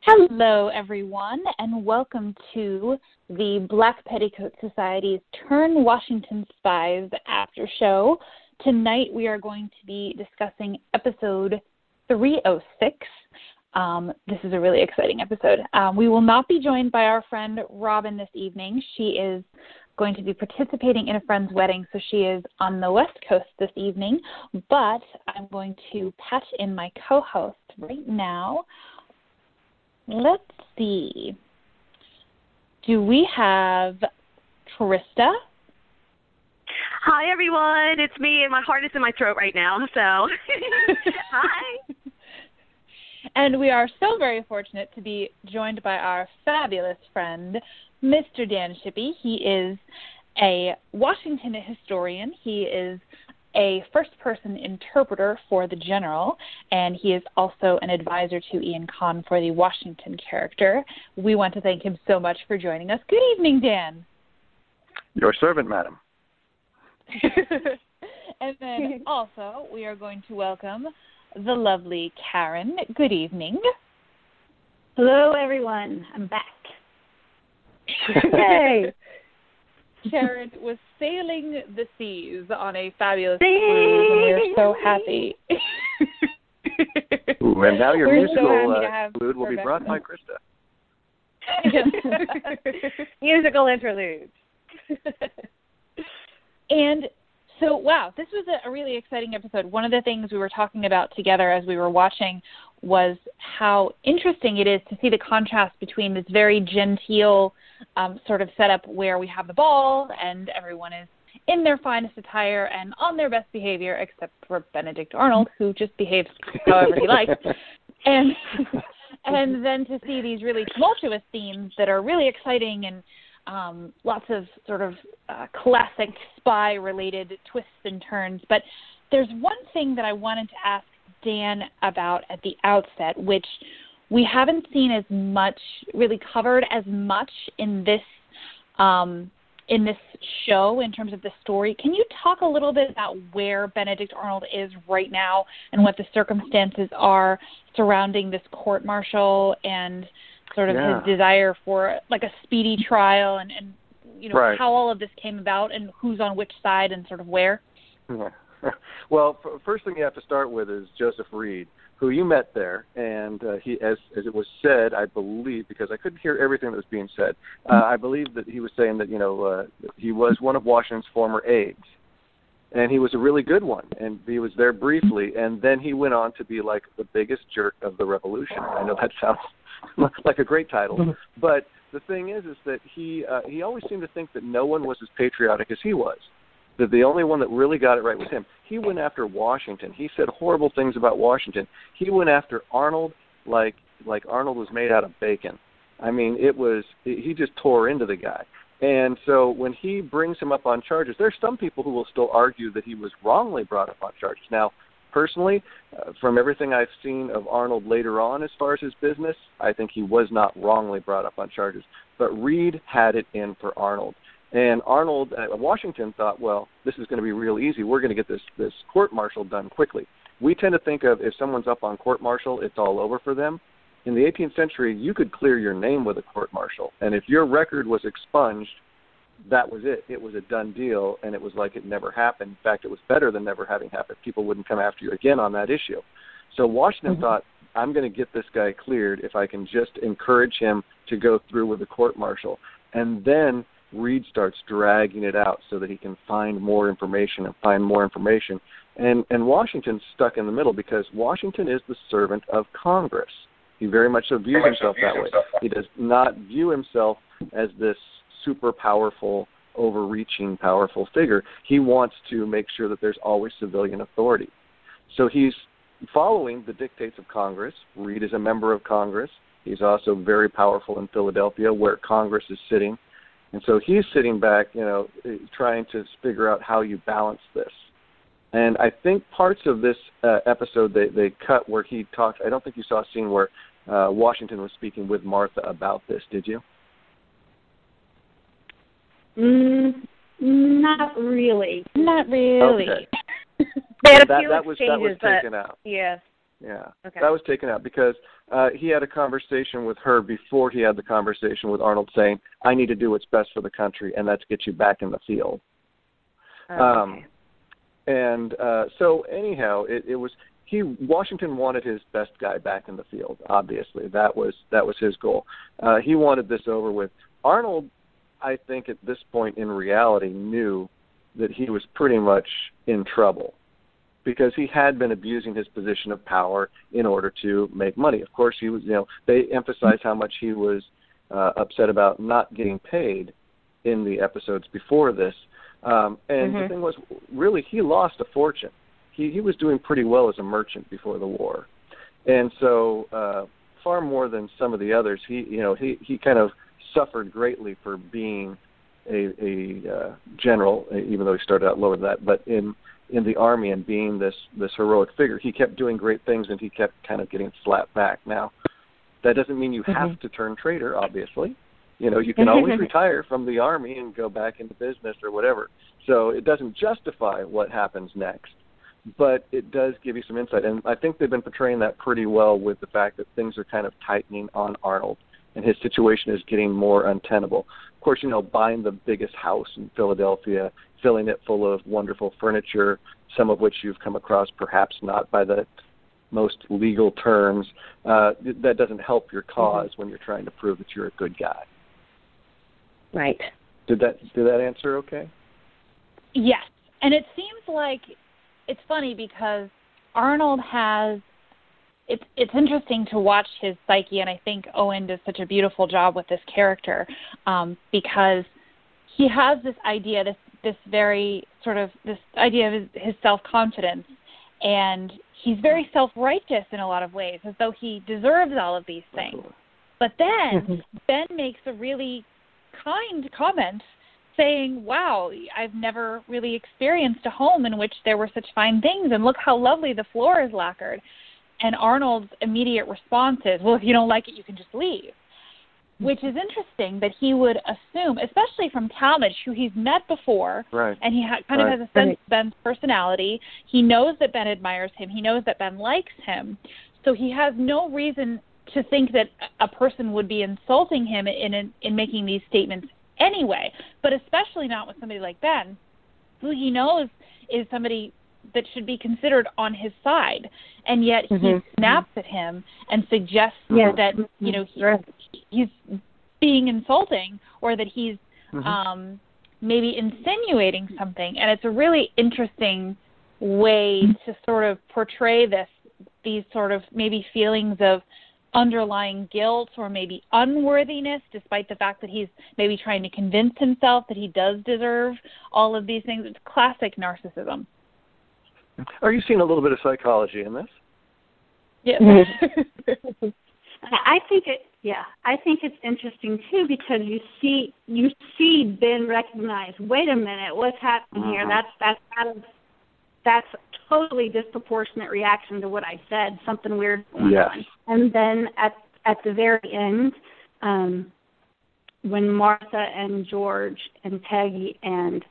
Hello, everyone, and welcome to the Black Petticoat Society's Turn Washington Spies after show. Tonight we are going to be discussing episode 306. This is a really exciting episode. We will not be joined by our friend Robin this evening. She is going to be participating in a friend's wedding, so she is on the West Coast this evening. But I'm going to patch in my co-host right now. Let's see. Do we have Krista? Hi, everyone. It's me, and my heart is in my throat right now, so hi. And we are so very fortunate to be joined by our fabulous friend, Mr. Dan Shippey. He is a Washington historian. He is a first-person interpreter for the General, and he is also an advisor to Ian Kahn for the Washington character. We want to thank him so much for joining us. Good evening, Dan. Your servant, madam. And then also we are going to welcome the lovely Karen. Good evening. Hello, everyone. I'm back. Yay! Karen was sailing the seas on a fabulous cruise, and we're so happy. Ooh, and now your We're musical so interlude will be brought by Krista. Musical interlude. And so, wow, this was a really exciting episode. One of the things we were talking about together as we were watching was how interesting it is to see the contrast between this very genteel sort of setup where we have the ball and everyone is in their finest attire and on their best behavior, except for Benedict Arnold, who just behaves however he likes. And then to see these really tumultuous scenes that are really exciting and lots of sort of classic spy-related twists and turns. But there's one thing that I wanted to ask Dan about at the outset, which we haven't seen as much, really covered as much in this show in terms of the story. Can you talk a little bit about where Benedict Arnold is right now and what the circumstances are surrounding this court-martial and sort of his desire for like a speedy trial and you know, how all of this came about and who's on which side and sort of where? Yeah. Well, first thing you have to start with is Joseph Reed, who you met there, and he, as it was said, I believe, because I couldn't hear everything that was being said, I believe that he was saying that, he was one of Washington's former aides, and he was a really good one, and he was there briefly, and then he went on to be like the biggest jerk of the Revolution. I know that sounds like a great title, but the thing is that he always seemed to think that no one was as patriotic as he was, that the only one that really got it right was him. He went after Washington. He said horrible things about Washington. He went after Arnold like Arnold was made out of bacon. I mean, he just tore into the guy. And so when he brings him up on charges, there's some people who will still argue that he was wrongly brought up on charges. Now, personally, from everything I've seen of Arnold later on as far as his business, I think he was not wrongly brought up on charges. But Reed had it in for Arnold. And Arnold, Washington thought, well, this is going to be real easy. We're going to get this court-martial done quickly. We tend to think of if someone's up on court-martial, it's all over for them. In the 18th century, you could clear your name with a court-martial. And if your record was expunged, that was it. It was a done deal, and it was like it never happened. In fact, it was better than never having happened. People wouldn't come after you again on that issue. So Washington thought, I'm going to get this guy cleared if I can just encourage him to go through with the court-martial. And then Reed starts dragging it out so that he can find more information and find more information. And Washington's stuck in the middle because Washington is the servant of Congress. He very much so views himself that way. He does not view himself as this super powerful, overreaching, powerful figure. He wants to make sure that there's always civilian authority. So he's following the dictates of Congress. Reed is a member of Congress. He's also very powerful in Philadelphia where Congress is sitting. And so he's sitting back, trying to figure out how you balance this. And I think parts of this episode they cut where he talks. I don't think you saw a scene where Washington was speaking with Martha about this, did you? Not really. Not really. Okay. They had a few that was exchanges, taken out. Yeah. Yeah, Okay. that was taken out because he had a conversation with her before he had the conversation with Arnold saying, I need to do what's best for the country, and that's get you back in the field. Okay. And so anyhow, it was Washington wanted his best guy back in the field. Obviously, that was his goal. He wanted this over with. Arnold, I think, at this point in reality, knew that he was pretty much in trouble because he had been abusing his position of power in order to make money. Of course, he was. They emphasized how much he was upset about not getting paid in the episodes before this. The thing was, really, he lost a fortune. He was doing pretty well as a merchant before the war, and so far more than some of the others, he kind of suffered greatly for being a general, even though he started out lower than that. But in the army and being this heroic figure, he kept doing great things, and he kept kind of getting slapped back. Now, that doesn't mean you have to turn traitor, obviously. You can always retire from the army and go back into business or whatever. So it doesn't justify what happens next, but it does give you some insight. And I think they've been portraying that pretty well with the fact that things are kind of tightening on Arnold, and his situation is getting more untenable. Of course, buying the biggest house in Philadelphia, filling it full of wonderful furniture, some of which you've come across perhaps not by the most legal terms, that doesn't help your cause when you're trying to prove that you're a good guy. Right. Did that answer okay? Yes. And it seems like it's funny because Arnold has it's interesting to watch his psyche, and I think Owen does such a beautiful job with this character because he has this idea, this very sort of this idea of his self-confidence, and he's very self-righteous in a lot of ways, as though he deserves all of these things. But then Ben makes a really kind comment saying, wow, I've never really experienced a home in which there were such fine things, and look how lovely the floor is lacquered. And Arnold's immediate response is, well, if you don't like it, you can just leave, which is interesting that he would assume, especially from Talmadge, who he's met before, right. And he kind of has a sense of Ben's personality. He knows that Ben admires him. He knows that Ben likes him. So he has no reason to think that a person would be insulting him in making these statements anyway, but especially not with somebody like Ben, who he knows is somebody that should be considered on his side, and yet he snaps at him and suggests that he's being insulting, or that he's maybe insinuating something. And it's a really interesting way to sort of portray these sort of maybe feelings of underlying guilt or maybe unworthiness, despite the fact that he's maybe trying to convince himself that he does deserve all of these things. It's classic narcissism. Are you seeing a little bit of psychology in this? Yes. I think it's interesting too, because you see Ben recognize, wait a minute, what's happening here? That's totally disproportionate reaction to what I said. Something weird going on. And then at the very end, when Martha and George and Peggy and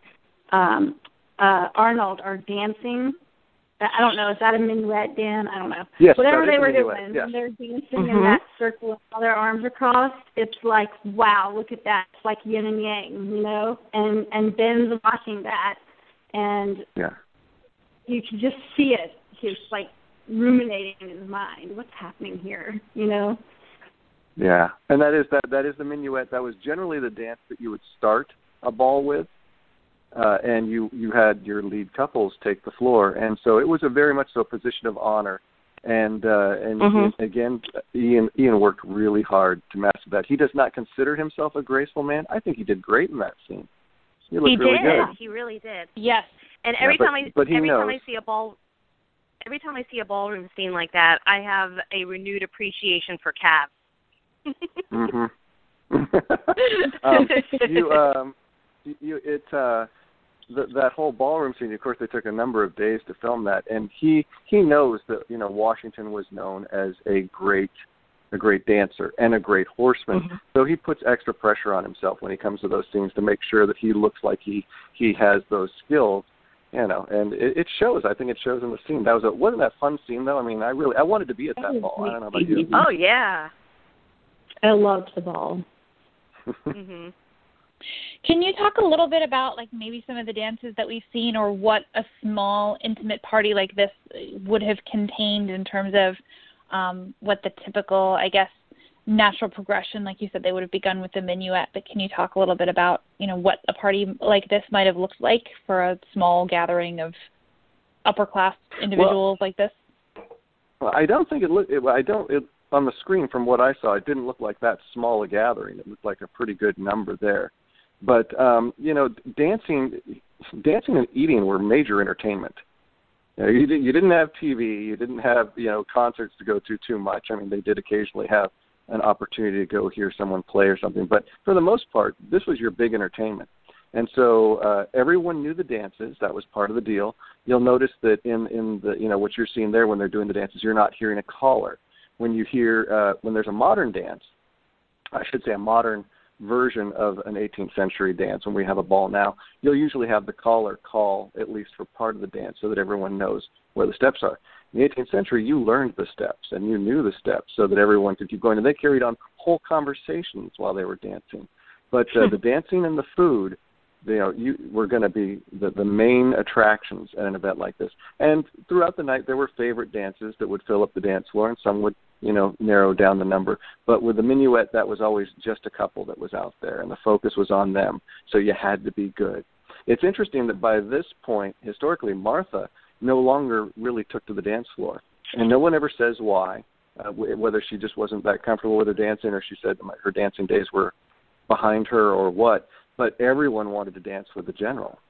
Arnold are dancing, I don't know, is that a minuet, Dan? I don't know. Yes, whatever they were minuet, doing, when they're dancing in that circle with all their arms are crossed, it's like, wow, look at that. It's like yin and yang, and Ben's watching that, and you can just see it. He's like ruminating in his mind, what's happening here, Yeah, and that is the minuet. That was generally the dance that you would start a ball with. And you had your lead couples take the floor, and so it was a very much so position of honor. And again, Ian worked really hard to master that. He does not consider himself a graceful man. I think he did great in that scene. He looked really good. He really did. Yes. And every time I see a ballroom scene like that, I have a renewed appreciation for calves. That whole ballroom scene, of course, they took a number of days to film that, and he knows that Washington was known as a great dancer and a great horseman. So he puts extra pressure on himself when he comes to those scenes to make sure that he looks like he has those skills. And it shows. I think it shows in the scene. Wasn't that fun scene though? I mean, I wanted to be at that ball. I don't know about you. Oh yeah, I loved the ball. Mhm. Can you talk a little bit about like maybe some of the dances that we've seen, or what a small intimate party like this would have contained in terms of what the typical, I guess, natural progression, like you said, they would have begun with the minuet, but can you talk a little bit about, what a party like this might have looked like for a small gathering of upper class individuals like this? Well, I don't think on the screen from what I saw, it didn't look like that small a gathering. It looked like a pretty good number there. But, dancing and eating were major entertainment. You didn't have TV. You didn't have, concerts to go to too much. I mean, they did occasionally have an opportunity to go hear someone play or something. But for the most part, this was your big entertainment. And so everyone knew the dances. That was part of the deal. You'll notice that in the, what you're seeing there when they're doing the dances, you're not hearing a caller. When you hear, when there's a modern dance, I should say a modern version of an 18th century dance, when we have a ball now, you'll usually have the caller call at least for part of the dance so that everyone knows where the steps are. In the 18th century, you learned the steps and you knew the steps so that everyone could keep going. And they carried on whole conversations while they were dancing. But the dancing and the food, were going to be the main attractions at an event like this. And throughout the night, there were favorite dances that would fill up the dance floor, and some would, narrow down the number. But with the minuet, that was always just a couple that was out there, and the focus was on them. So you had to be good. It's interesting that by this point, historically, Martha no longer really took to the dance floor. And no one ever says why, whether she just wasn't that comfortable with her dancing or she said her dancing days were behind her or what. But everyone wanted to dance with the general.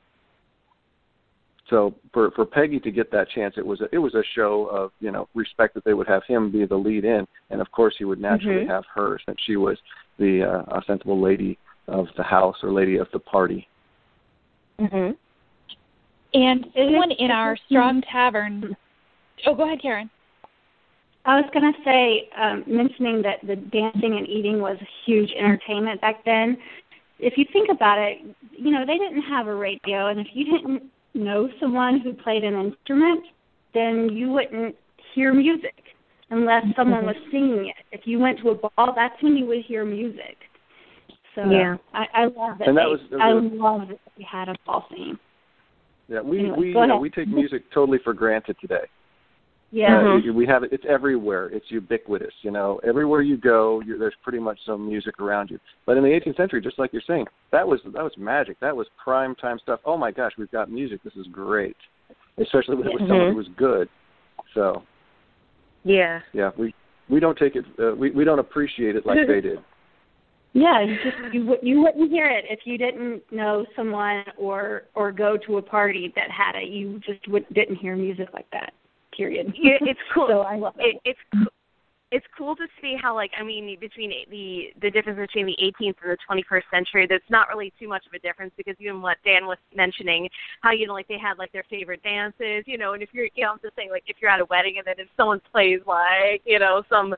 So for Peggy to get that chance, it was a show of, respect that they would have him be the lead in. And, of course, he would naturally have her since she was the ostensible lady of the house or lady of the party. Mm-hmm. And someone in our Strong Tavern. Oh, go ahead, Karen. I was going to say, mentioning that the dancing and eating was a huge entertainment back then. If you think about it, they didn't have a radio, and if you didn't know someone who played an instrument, then you wouldn't hear music unless someone was singing it. If you went to a ball, that's when you would hear music. So yeah, I love it. I love that we had a ball scene. Yeah, we take music totally for granted today. Yeah, we have it. It's everywhere. It's ubiquitous. Everywhere you go, there's pretty much some music around you. But in the 18th century, just like you're saying, that was magic. That was prime time stuff. Oh my gosh, we've got music. This is great, especially when it was someone who was good. So yeah, we don't take it. We don't appreciate it like they did. Yeah, you wouldn't hear it if you didn't know someone or go to a party that had it. You just didn't hear music like that. Period. It's cool. So I love it. It's cool to see how, between the difference between the 18th and the 21st century, there's not really too much of a difference, because even what Dan was mentioning, how, they had, their favorite dances, and if you're, I'm just saying, if you're at a wedding and then if someone plays, some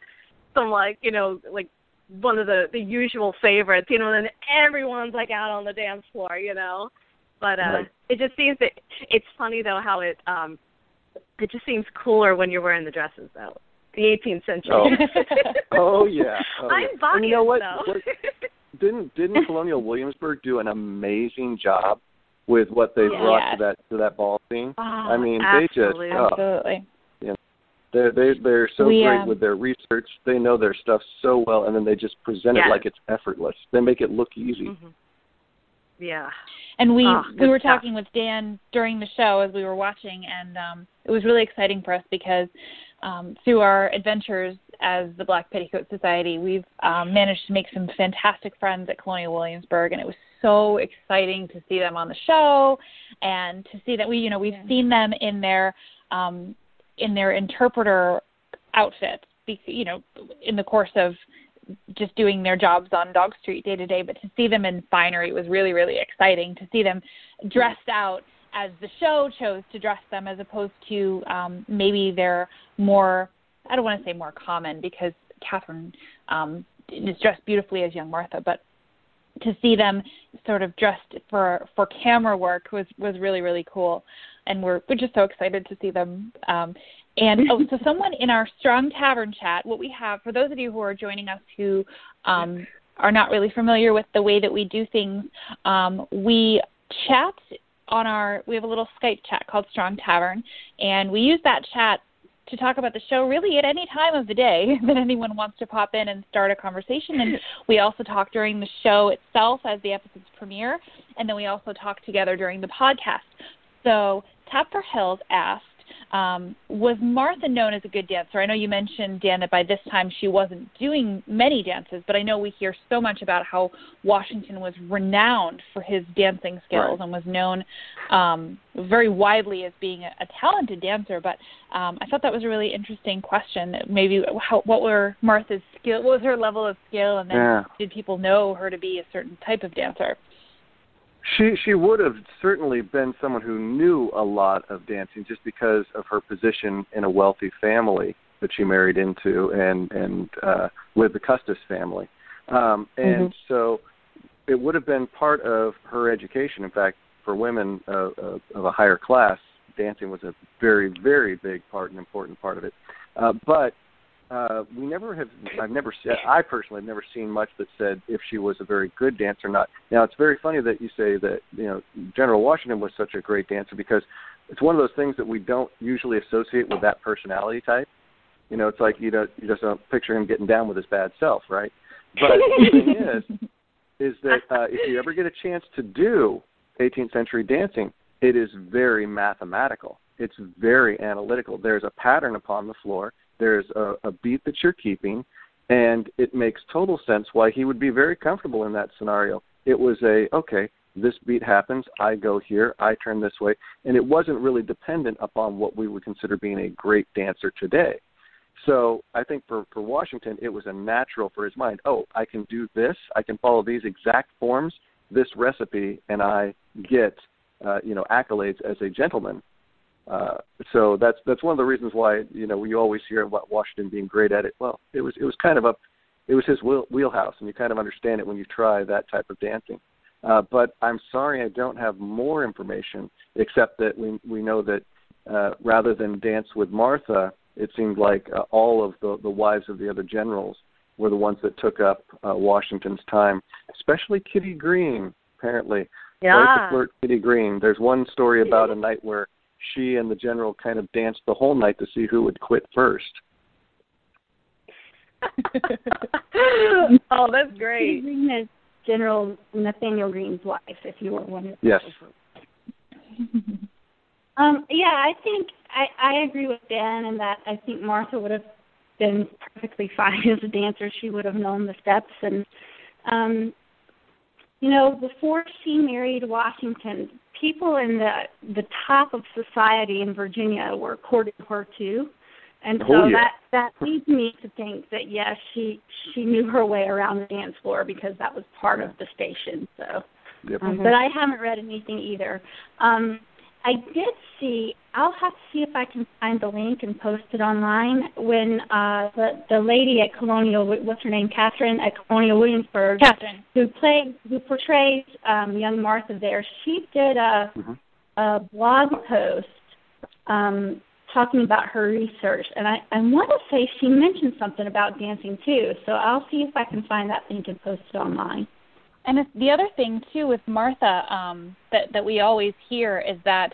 one of the usual favorites, then everyone's, out on the dance floor, But right. It just seems that it's funny, though, how it just seems cooler when you're wearing the dresses, though. The 18th century. Oh yeah. I'm biased, and you know what? Though. Didn't Colonial Williamsburg do an amazing job with what they brought to that ball scene? I mean, absolutely. Absolutely. They're so great with their research. They know their stuff so well, and then they just present it like it's effortless. They make it look easy. Mm-hmm. Yeah. And we were talking with Dan during the show as we were watching, and it was really exciting for us because through our adventures as the Black Petticoat Society, we've managed to make some fantastic friends at Colonial Williamsburg, and it was so exciting to see them on the show and to see that we've seen them in their interpreter outfits, in the course of just doing their jobs on Dog Street day to day, but to see them in finery was really, really exciting, to see them dressed out as the show chose to dress them, as opposed to maybe they're more, I don't want to say more common, because Catherine is dressed beautifully as young Martha, but to see them sort of dressed for camera work was really, really cool. And we're just so excited to see them. So someone in our Strong Tavern chat, what we have, for those of you who are joining us who are not really familiar with the way that we do things, we chat we have a little Skype chat called Strong Tavern, and we use that chat to talk about the show really at any time of the day that anyone wants to pop in and start a conversation. And we also talk during the show itself as the episodes premiere, and then we also talk together during the podcast. So Tapper Hills asked, was Martha known as a good dancer? I know you mentioned, Dan, that by this time she wasn't doing many dances, but I know we hear so much about how Washington was renowned for his dancing skills and was known very widely as being a talented dancer. But I thought that was a really interesting question. Maybe what were Martha's skill? What was her level of skill? And then did people know her to be a certain type of dancer? She would have certainly been someone who knew a lot of dancing just because of her position in a wealthy family that she married into and with the Custis family. And so it would have been part of her education. In fact, for women of a higher class, dancing was a very, very big part and important part of it. But we never have. I personally have never seen much that said if she was a very good dancer or not. Now, it's very funny that you say that General Washington was such a great dancer, because it's one of those things that we don't usually associate with that personality type. It's like you just don't picture him getting down with his bad self, right? But the thing is that if you ever get a chance to do 18th century dancing, it is very mathematical. It's very analytical. There's a pattern upon the floor. There's a beat that you're keeping, and it makes total sense why he would be very comfortable in that scenario. It was okay, this beat happens, I go here, I turn this way, and it wasn't really dependent upon what we would consider being a great dancer today. So I think for Washington, it was a natural for his mind, I can do this, I can follow these exact forms, this recipe, and I get accolades as a gentleman. So that's one of the reasons why you always hear about Washington being great at it. Well, it was his wheelhouse, and you kind of understand it when you try that type of dancing. But I'm sorry I don't have more information, except that we know that rather than dance with Martha, it seemed like all of the wives of the other generals were the ones that took up Washington's time, especially Kitty Green, apparently. Yeah. Quite the flirt, Kitty Green. There's one story about a night where she and the general kind of danced the whole night to see who would quit first. Oh, that's great. Green is General Nathaniel Green's wife, if you were wondering. Yes. I think I agree with Dan in that I think Martha would have been perfectly fine as a dancer. She would have known the steps. And, before she married Washington, people in the top of society in Virginia were courting her too. And so that leads me to think that, yes, she knew her way around the dance floor because that was part of the station. So, but I haven't read anything either. I did see, I'll have to see if I can find the link and post it online, when the lady at Colonial, what's her name, Catherine at Colonial Williamsburg, who portrays young Martha there, she did a blog post talking about her research, and I want to say she mentioned something about dancing too, so I'll see if I can find that link and post it online. And the other thing, too, with Martha that we always hear is that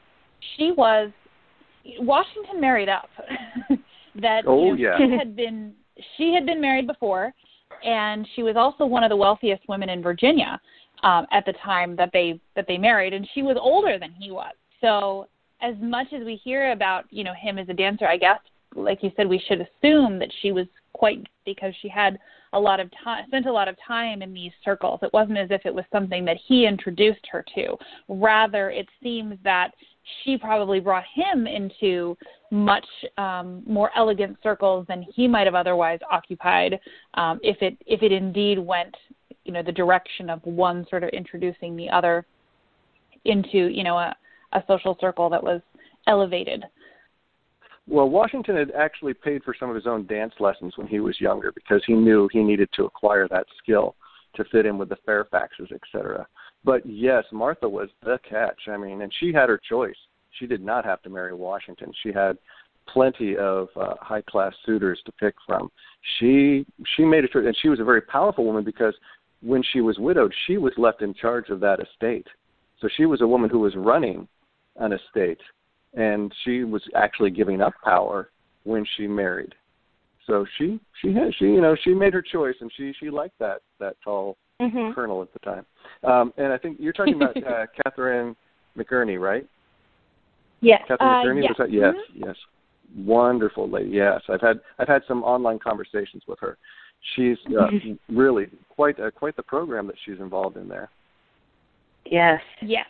Washington married up. That she had been married before, and she was also one of the wealthiest women in Virginia at the time that they married, and she was older than he was. So as much as we hear about him as a dancer, I guess, like you said, we should assume that she was quite, because she had spent a lot of time in these circles. It wasn't as if it was something that he introduced her to. Rather, it seems that she probably brought him into much more elegant circles than he might have otherwise occupied, if it indeed went, the direction of one sort of introducing the other into, a social circle that was elevated. Well, Washington had actually paid for some of his own dance lessons when he was younger because he knew he needed to acquire that skill. to fit in with the Fairfaxes, etc. But yes, Martha was the catch. I mean, and she had her choice. She did not have to marry Washington. She had plenty of high-class suitors to pick from. She made a choice, and she was a very powerful woman because when she was widowed, she was left in charge of that estate. So she was a woman who was running an estate, and she was actually giving up power when she married. So she made her choice, and she liked that tall colonel at the time. And I think you're talking about Catherine McGurney, right? Yes. Catherine McGurney, yes. was that? Yes, yes. Wonderful lady. Yes, I've had some online conversations with her. She's really quite the program that she's involved in there. Yes. Yes.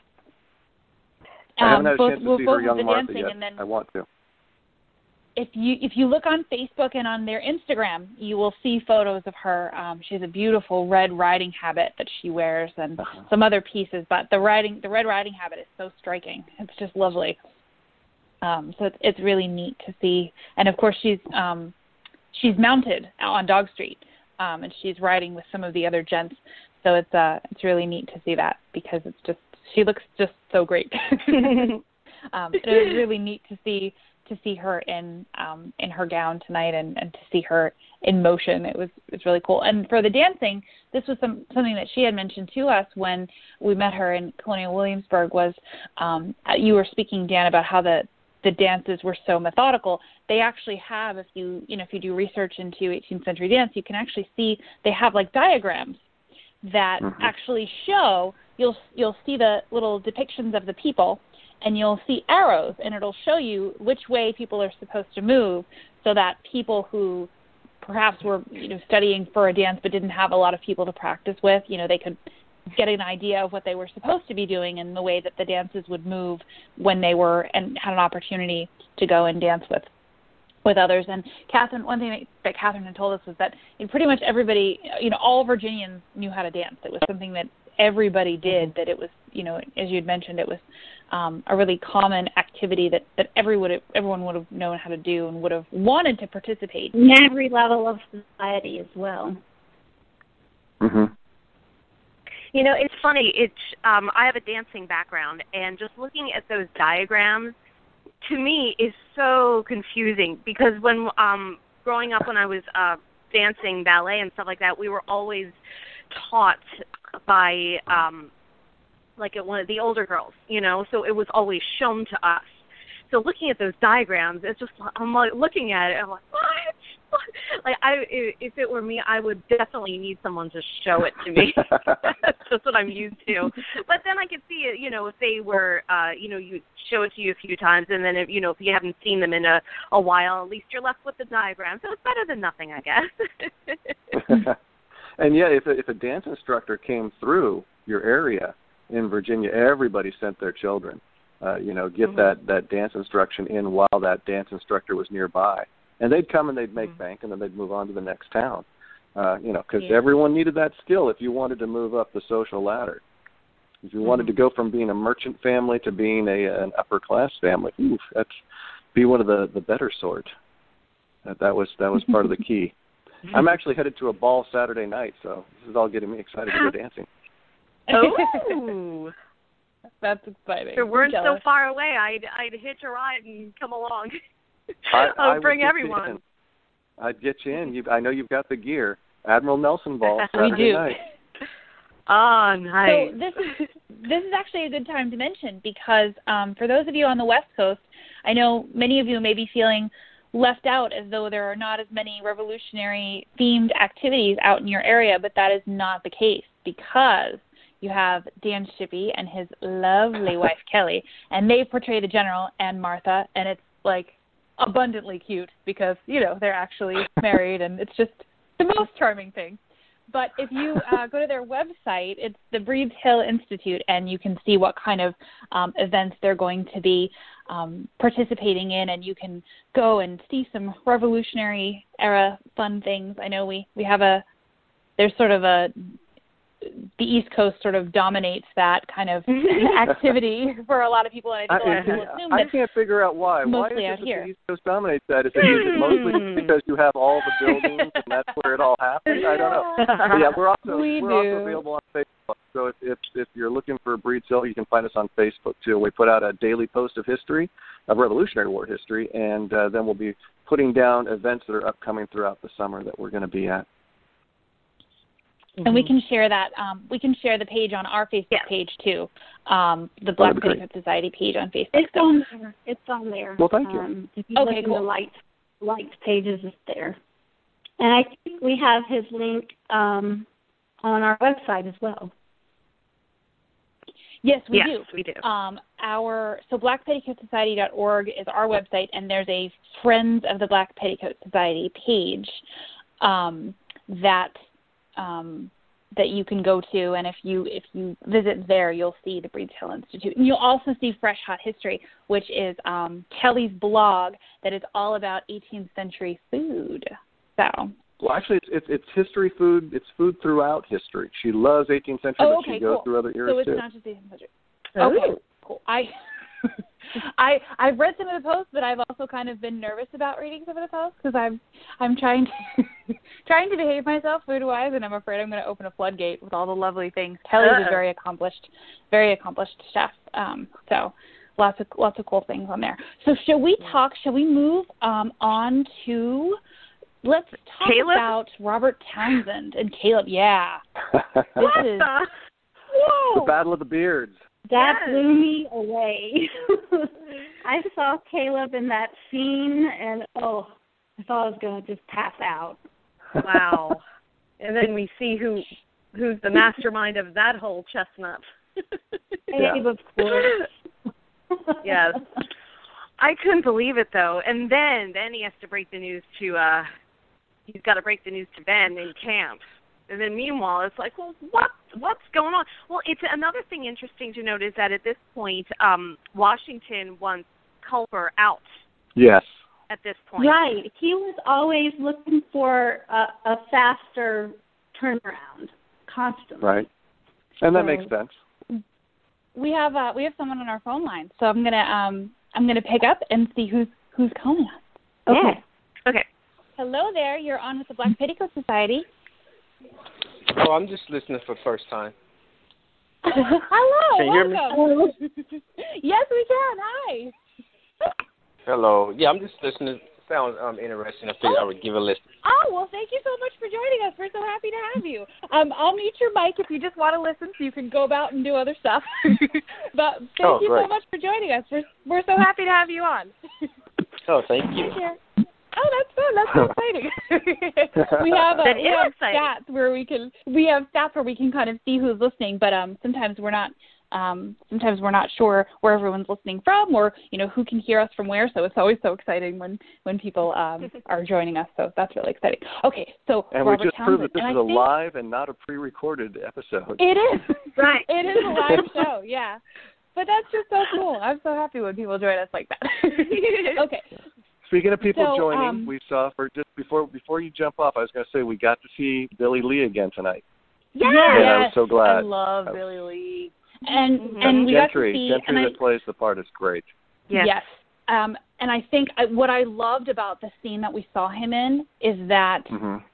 I haven't had a chance to see her young the Martha dancing, yet. and then I want to. If you look on Facebook and on their Instagram, you will see photos of her. She has a beautiful red riding habit that she wears, and some other pieces. But the red riding habit is so striking. It's just lovely. So it's really neat to see. And of course, she's mounted on Dog Street, and she's riding with some of the other gents. So it's really neat to see that because she looks just so great. It was really neat to see her in her gown tonight and to see her in motion. It's really cool. And for the dancing, this was something that she had mentioned to us when we met her in Colonial Williamsburg was you were speaking, Dan, about how the dances were so methodical. They actually have, if you do research into 18th century dance, you can actually see they have like diagrams that actually show, you'll see the little depictions of the people, and you'll see arrows, and it'll show you which way people are supposed to move, so that people who perhaps were studying for a dance but didn't have a lot of people to practice with, they could get an idea of what they were supposed to be doing and the way that the dances would move when they were and had an opportunity to go and dance with others. And Catherine, one thing that Catherine had told us was that pretty much everybody, all Virginians knew how to dance. It was something that everybody did, that it was, as you had mentioned, it was a really common activity that everyone would have known how to do and would have wanted to participate. In every level of society as well. Mm-hmm. It's funny. I have a dancing background, and just looking at those diagrams, to me, is so confusing because when growing up, when I was dancing ballet and stuff like that, we were always taught by one of the older girls, so it was always shown to us. So looking at those diagrams, it's just, I'm like looking at it, I'm like, what? Like, if it were me, I would definitely need someone to show it to me. That's just what I'm used to. But then I could see it, if they were, you show it to you a few times, and then if you haven't seen them in a while, at least you're left with the diagram. So it's better than nothing, I guess. And yeah, if a dance instructor came through your area in Virginia, everybody sent their children. Get that dance instruction in while that dance instructor was nearby. And they'd come and they'd make bank, and then they'd move on to the next town. Because everyone needed that skill if you wanted to move up the social ladder. If you wanted to go from being a merchant family to being an upper class family, that's be one of the better sort. That was part of the key. I'm actually headed to a ball Saturday night, so this is all getting me excited to go dancing. Oh. That's exciting. If it weren't so far away, I'd hitch a ride and come along. I'll bring everyone. I'd get you in. I know you've got the gear. Admiral Nelson Ball we Saturday do. night. Oh, nice. So this is actually a good time to mention because for those of you on the West Coast, I know many of you may be feeling left out as though there are not as many revolutionary themed activities out in your area, but that is not the case because you have Dan Shippey and his lovely wife Kelly, and they portray the General and Martha, and it's like abundantly cute because they're actually married, and it's just the most charming thing. But if you go to their website, it's the Breeds Hill Institute, and you can see what kind of events they're going to be participating in, and you can go and see some Revolutionary era fun things. I know we have there's sort of a the East Coast sort of dominates that kind of activity for a lot of people, and I think a lot of people assume that I can't figure out why. Mostly why out is it here. that the East Coast dominates that? Is it mostly because you have all the buildings and that's where it all happens? I don't know. But yeah, we're also available on Facebook. So if you're looking for a breed sale, you can find us on Facebook too. We put out a daily post of history, of Revolutionary War history, and then we'll be putting down events that are upcoming throughout the summer that we're going to be at. And we can share that. We can share the page on our Facebook page too, the Black Petticoat Society page on Facebook. It's on there. It's on there. Well, thank you. If you look in the liked pages, it's there. And I think we have his link on our website as well. Yes, we do. Yes, we do. So blackpetticoatsociety.org is our website, and there's a Friends of the Black Petticoat Society page that you can go to, and if you visit there, you'll see the Breed Sale Institute, and you'll also see Fresh Hot History, which is Kelly's blog that is all about 18th century food. So. Well, actually, it's history food. It's food throughout history. She loves 18th century, but she goes through other eras too. So it's not just 18th century. Okay, cool. I've read some of the posts, but I've also kind of been nervous about reading some of the posts because I'm trying to behave myself food-wise, and I'm afraid I'm going to open a floodgate with all the lovely things. Kelly's a very accomplished chef. So lots of cool things on there. So shall we move on to? Let's talk about Robert Townsend and Caleb. Yeah. The Battle of the Beards. That blew me away. I saw Caleb in that scene, and I thought I was going to just pass out. Wow. And then we see who's the mastermind of that whole chestnut. Caleb, of course. Yes. I couldn't believe it, though. And then he has to break the news to he's got to break the news to Ben in camp. And then meanwhile, it's like, well, what's going on? Well, it's another thing interesting to note is that at this point, Washington wants Culper out. Yes. At this point. Right. He was always looking for a faster turnaround, constantly. Right. And that makes sense. We have someone on our phone line, so I'm gonna pick up and see who's calling us. Okay. Yeah. Okay. Hello there. You're on with the Black Petticoat Society. Oh, I'm just listening for the first time. Hello. Can you hear me? Yes, we can. Hi. Hello. Yeah, I'm just listening. Sounds interesting. I figured I would give a listen. Oh, well, thank you so much for joining us. We're so happy to have you. I'll mute your mic if you just want to listen so you can go about and do other stuff. But thank you so much for joining us. We're so happy to have you on. Oh, thank you. Oh, that's fun. That's so exciting. we have stats where we can kind of see who's listening, but sometimes we're not sure where everyone's listening from, or who can hear us from where. So it's always so exciting when people are joining us. So that's really exciting. Okay, so and Robert we just Townsend, proved that this is a live and not a pre-recorded episode. It is right. It is a live show. Yeah, but that's just so cool. I'm so happy when people join us like that. Okay. Speaking of people joining, we saw before you jump off, I was going to say we got to see Billy Lee again tonight. Yes. And I was so glad. I love Billy Lee. And we got to see Gentry that plays the part is great. Yes. And I think what I loved about the scene that we saw him in is that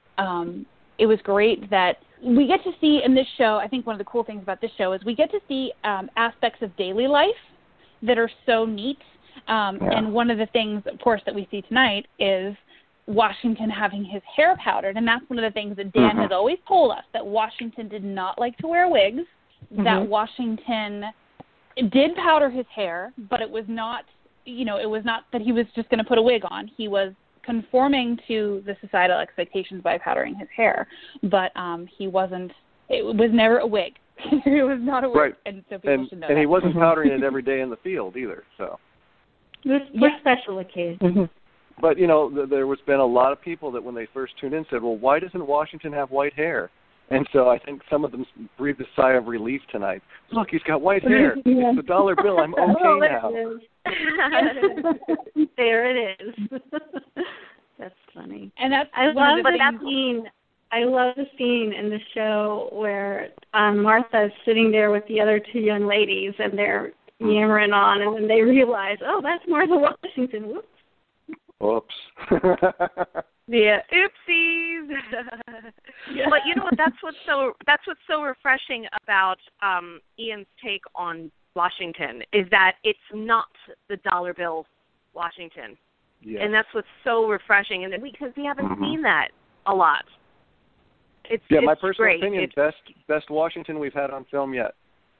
it was great that we get to see in this show. I think one of the cool things about this show is we get to see aspects of daily life that are so neat. And one of the things, of course, that we see tonight is Washington having his hair powdered. And that's one of the things that Dan has always told us, that Washington did not like to wear wigs, that Washington did powder his hair, but it was not, it was not that he was just going to put a wig on. He was conforming to the societal expectations by powdering his hair. But it was never a wig. It was not a wig. Right. And so people should know and that. he wasn't powdering it every day in the field either, so. For special occasions. But, there was been a lot of people that when they first tuned in said, well, why doesn't Washington have white hair? And so I think some of them breathed a sigh of relief tonight. Look, he's got white hair. It's a $1 bill. I'm okay now. There it is. That's funny. And that's I love the scene in the show where Martha's sitting there with the other two young ladies, and they're yammering on, and then they realize, oh, that's Martha Washington. Whoops. Whoops. Yeah, oopsies. Yeah. But you know what? That's what's so refreshing about Ian's take on Washington is that it's not the dollar bill Washington, and that's what's so refreshing. And because we haven't seen that a lot. It's my personal great. opinion, best Washington we've had on film yet.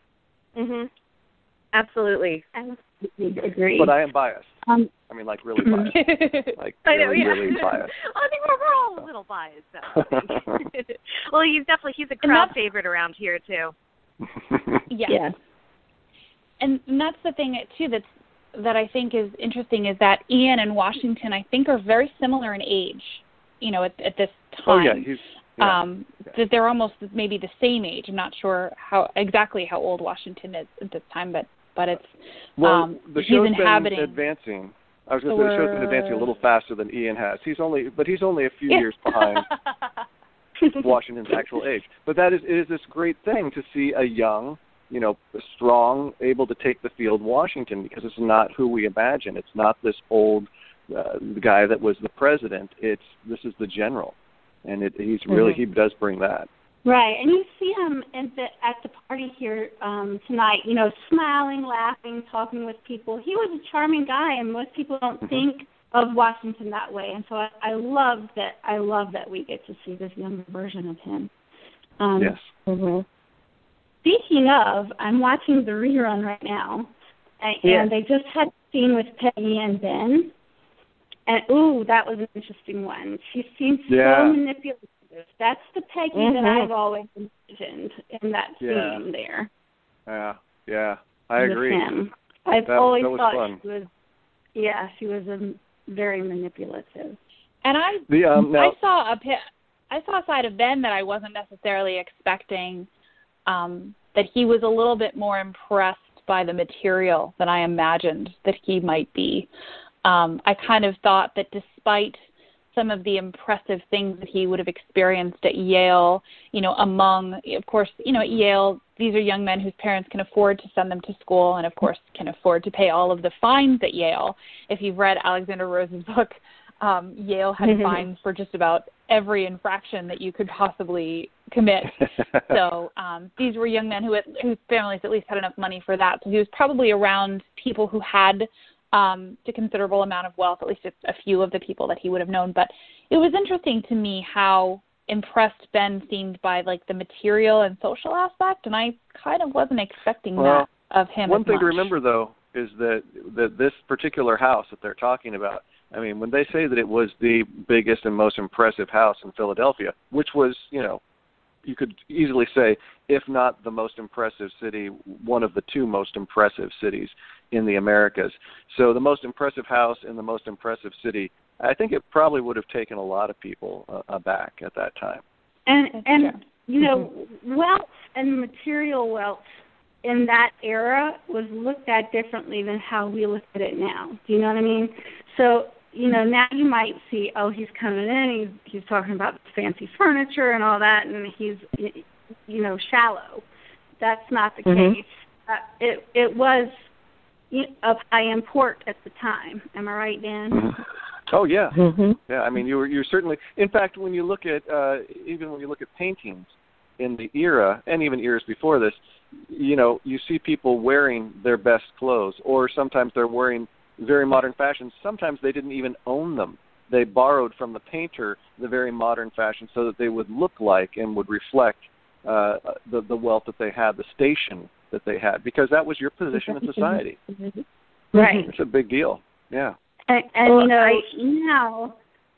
Absolutely. I agree. But I am biased. I mean, like really biased. Like I know, really biased. I think we're all a little biased, though. I think. Well, he's a crowd favorite around here too. Yes. And that's the thing too that I think is interesting is that Ian and Washington I think are very similar in age. You know, at this time. Oh yeah, that they're almost maybe the same age. I'm not sure exactly how old Washington is at this time, but it's the he's show's inhabiting. been advancing. I was going to say the show's been advancing a little faster than Ian has. He's only a few years behind Washington's actual age. But it is this great thing to see a young, strong, able to take the field Washington, because it's not who we imagine. It's not this old guy that was the president. This is the general, and he's really he does bring that. Right, and you see him at the party here tonight, smiling, laughing, talking with people. He was a charming guy, and most people don't think of Washington that way. And so I love that we get to see this younger version of him. Yes. Speaking of, I'm watching the rerun right now, and they just had a scene with Peggy and Ben, and that was an interesting one. She seems so manipulative. That's the Peggy that I've always envisioned in that scene there. Yeah, I agree. Him. I've always thought fun. she was very manipulative. And I saw a side of Ben that I wasn't necessarily expecting. That he was a little bit more impressed by the material than I imagined that he might be. I kind of thought that despite some of the impressive things that he would have experienced at Yale, of course, at Yale, these are young men whose parents can afford to send them to school and, of course, can afford to pay all of the fines at Yale. If you've read Alexander Rose's book, Yale had fines for just about every infraction that you could possibly commit. So these were young men whose families at least had enough money for that. So he was probably around people who had a considerable amount of wealth, at least a few of the people that he would have known. But it was interesting to me how impressed Ben seemed by the material and social aspect, and I kind of wasn't expecting that of him. One thing to remember, though, is that this particular house that they're talking about, I mean, when they say that it was the biggest and most impressive house in Philadelphia, which was, you could easily say, if not the most impressive city, one of the two most impressive cities in the Americas. So the most impressive house in the most impressive city, I think it probably would have taken a lot of people aback at that time. And wealth and material wealth in that era was looked at differently than how we look at it now. Do you know what I mean? So, now you might see, he's coming in, he's talking about fancy furniture and all that, and he's, shallow. That's not the case. It was of high import at the time. Am I right, Dan? Oh yeah, yeah. I mean, you're certainly. In fact, when you look at paintings in the era, and even eras before this, you see people wearing their best clothes, or sometimes they're wearing very modern fashions. Sometimes they didn't even own them. They borrowed from the painter the very modern fashion so that they would look like and would reflect the wealth that they had, the station that they had, because that was your position in society. Right. It's a big deal. Yeah. And now,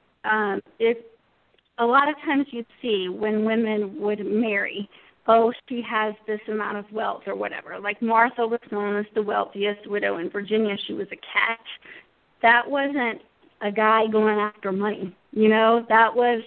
if a lot of times you'd see when women would marry, she has this amount of wealth or whatever. Like Martha was known as the wealthiest widow in Virginia. She was a catch. That wasn't a guy going after money. That was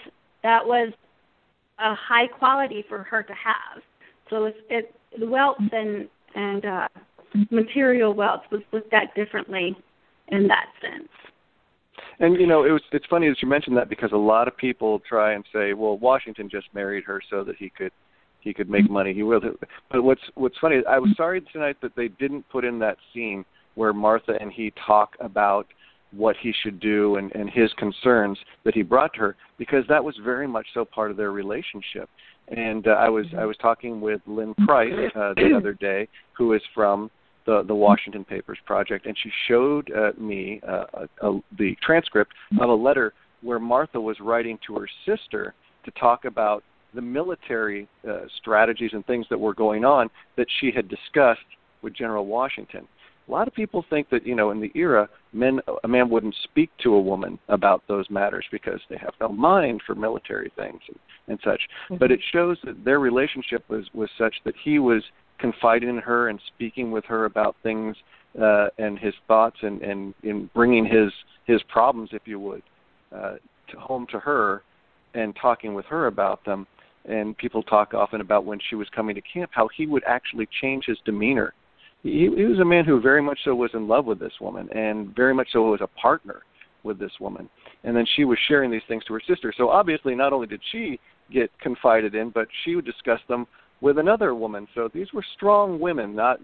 a high quality for her to have. So the wealth and material wealth was looked at differently in that sense. And it's funny that you mentioned that, because a lot of people try and say, well, Washington just married her so that he could he could make money, he will. But what's funny is I was sorry tonight that they didn't put in that scene where Martha and he talk about what he should do and his concerns that he brought to her, because that was very much so part of their relationship. And I was talking with Lynn Price the other day, who is from the Washington Papers Project, and she showed me the transcript of a letter where Martha was writing to her sister to talk about the military strategies and things that were going on that she had discussed with General Washington. A lot of people think that, in the era, a man wouldn't speak to a woman about those matters because they have no mind for military things and such. Mm-hmm. But it shows that their relationship was such that he was confiding in her and speaking with her about things and his thoughts and in bringing his problems, if you would, home to her and talking with her about them. And people talk often about when she was coming to camp, how he would actually change his demeanor. He was a man who very much so was in love with this woman and very much so was a partner with this woman. And then she was sharing these things to her sister. So obviously not only did she get confided in, but she would discuss them with another woman. So these were strong women, not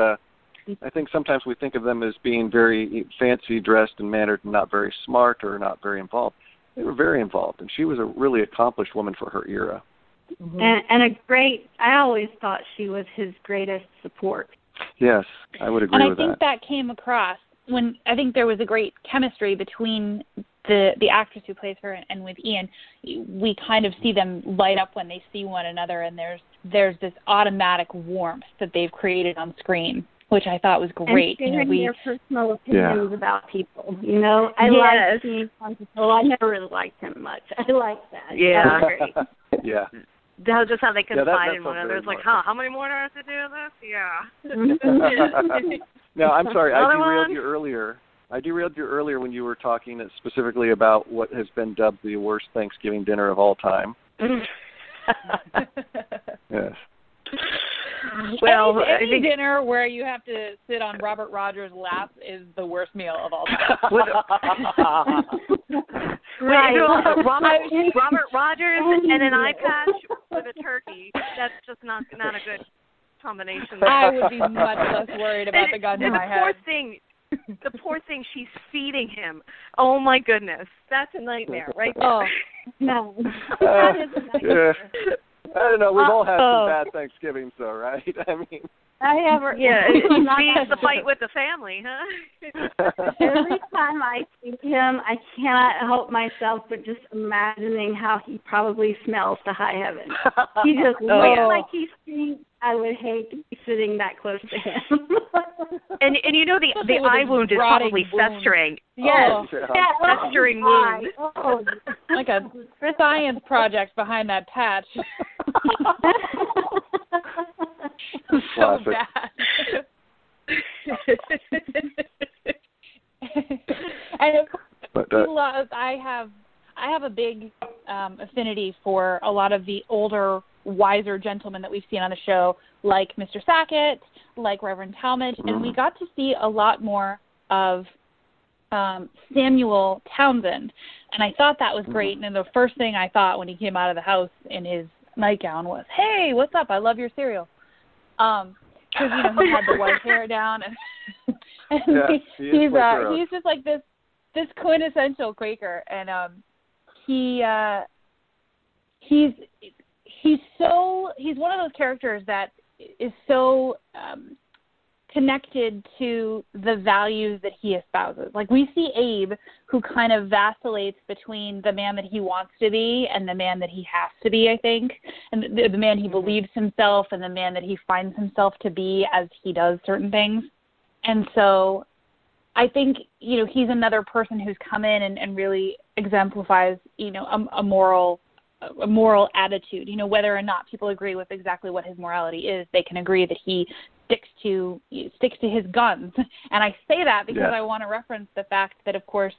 I think sometimes we think of them as being very fancy dressed and mannered and not very smart or not very involved. They were very involved, and she was a really accomplished woman for her era. Mm-hmm. And I always thought she was his greatest support. Yes, I would agree with that. And I think that came across when I think there was a great chemistry between the actress who plays her and with Ian. We kind of see them light up when they see one another, and there's this automatic warmth that they've created on screen, which I thought was great. And sharing their personal opinions about people. I like seeing people. I never really liked him much. I like that. Yeah. Yeah. Just how they confide in one another. It's like, how many more hours to do this? Yeah. Now, I'm sorry, I derailed you earlier when you were talking specifically about what has been dubbed the worst Thanksgiving dinner of all time. Yes. Well, any dinner where you have to sit on Robert Rogers' lap is the worst meal of all time. Right. Robert Rogers and an eye patch with a turkey. That's just not a good combination. I would be much less worried about the gun in my head. The poor thing, she's feeding him. Oh, my goodness. That's a nightmare, right? Oh, no. That is a nightmare. Yeah. I don't know. We've all had some bad Thanksgivings, though, right? I mean, it's the fight with the family, huh? Every time I see him, I cannot help myself but just imagining how he probably smells to high heaven. He just looks like he stinks. I would hate to be sitting that close to him. and the eye wound is probably festering. Yes. Festering wound. Oh. Like a science project behind that patch. So bad. And of course, I have a big affinity for a lot of the older, wiser gentlemen that we've seen on the show, like Mr. Sackett, like Reverend Talmadge, and we got to see a lot more of Samuel Townsend, and I thought that was great. And the first thing I thought when he came out of the house in his nightgown was, "Hey, what's up? I love your cereal." Because he had the white hair down, and he's just like this quintessential Quaker, and he's one of those characters that is so connected to the values that he espouses. Like, we see Abe, who kind of vacillates between the man that he wants to be and the man that he has to be, I think, and the man he believes himself and the man that he finds himself to be as he does certain things. And so I think, he's another person who's come in and really exemplifies, a moral attitude. Whether or not people agree with exactly what his morality is, they can agree that he sticks to his guns. And I say that because I want to reference the fact that, of course,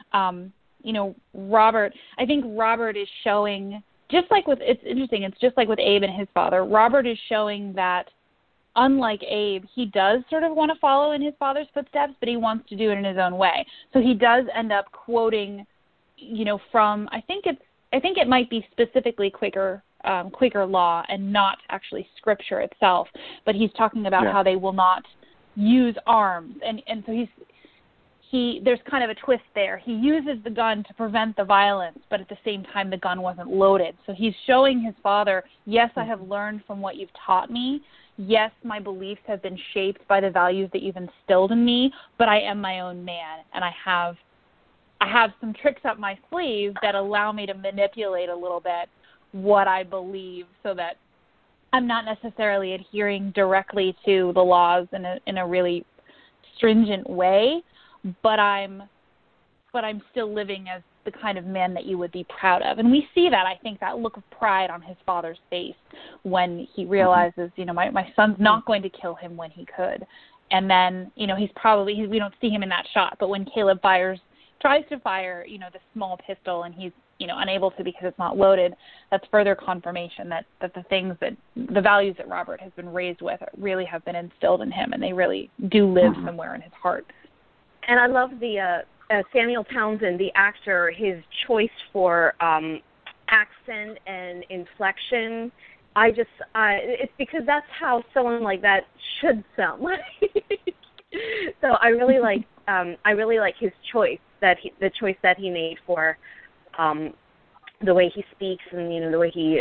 Robert is showing, it's interesting, it's just like with Abe and his father, Robert is showing that, unlike Abe, he does sort of want to follow in his father's footsteps, but he wants to do it in his own way. So he does end up quoting, from, I think it might be specifically Quaker Quaker law and not actually Scripture itself. But he's talking about how they will not use arms, and so there's kind of a twist there. He uses the gun to prevent the violence, but at the same time the gun wasn't loaded. So he's showing his father, yes, I have learned from what you've taught me. Yes, my beliefs have been shaped by the values that you've instilled in me, but I am my own man, and I have some tricks up my sleeve that allow me to manipulate a little bit what I believe so that I'm not necessarily adhering directly to the laws in a really stringent way, but I'm still living as the kind of man that you would be proud of. And we see that, I think, that look of pride on his father's face when he realizes, my son's not going to kill him when he could. And then, we don't see him in that shot, but when Caleb tries to fire, the small pistol, and he's, unable to because it's not loaded, that's further confirmation that the values that Robert has been raised with really have been instilled in him, and they really do live somewhere in his heart. And I love the Samuel Townsend, the actor, his choice for accent and inflection. It's because that's how someone like that should sound like. So I really like his choice, the choice that he made for the way he speaks, and the way he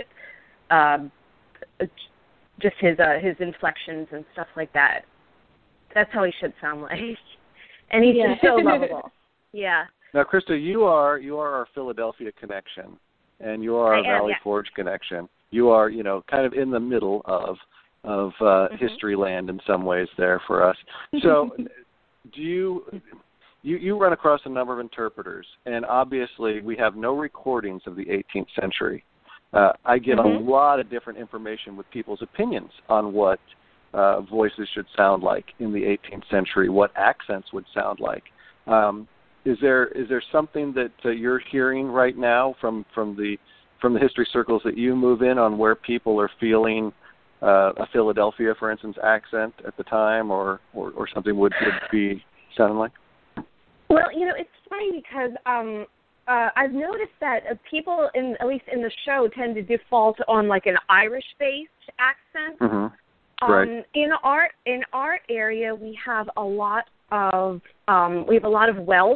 just his inflections and stuff like that. That's how he should sound like. And he's just so lovable. Yeah. Now, Krista, you are our Philadelphia connection, and you are our Valley Forge connection. You are, kind of in the middle of history land in some ways there for us. So, do you run across a number of interpreters, and obviously we have no recordings of the 18th century. I get a lot of different information with people's opinions on what voices should sound like in the 18th century, what accents would sound like. Is there something that you're hearing right now from the history circles that you move in on where people are feeling a Philadelphia, for instance, accent at the time, or something would be sounding like? Well, it's funny because I've noticed that people, at least in the show, tend to default on like an Irish-based accent. Right. In our area, we have a lot of Welsh.